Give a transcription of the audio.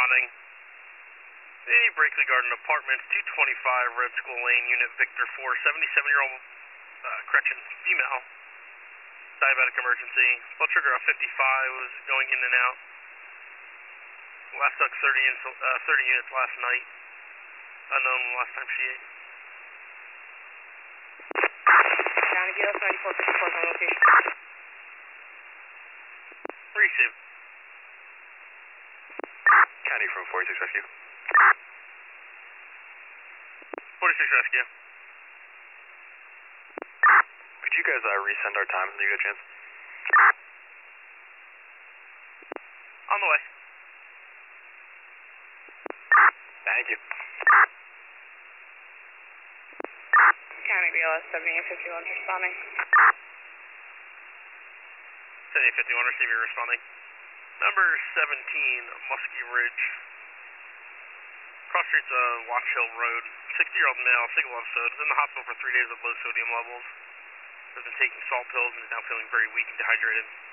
responding. The Brakely Garden Apartments, 225 Red Skull Lane, Unit Victor 4, 77-year-old correction, female, diabetic emergency. Blood sugar of 55 was going in and out. Last took 30 units last night. Unknown last time she ate. County BLS 9454 on location. Receive. County from 46 Rescue. 46 Rescue. Could you guys resend our times when you get a chance? On the way. Thank you. County BLS 7851 responding. 7851 receiving, responding. Number 17, Muskie Ridge. Cross streets Watch Hill Road. 60-year-old male, single episode. Was in the hospital for 3 days with low sodium levels. Has been taking salt pills and is now feeling very weak and dehydrated.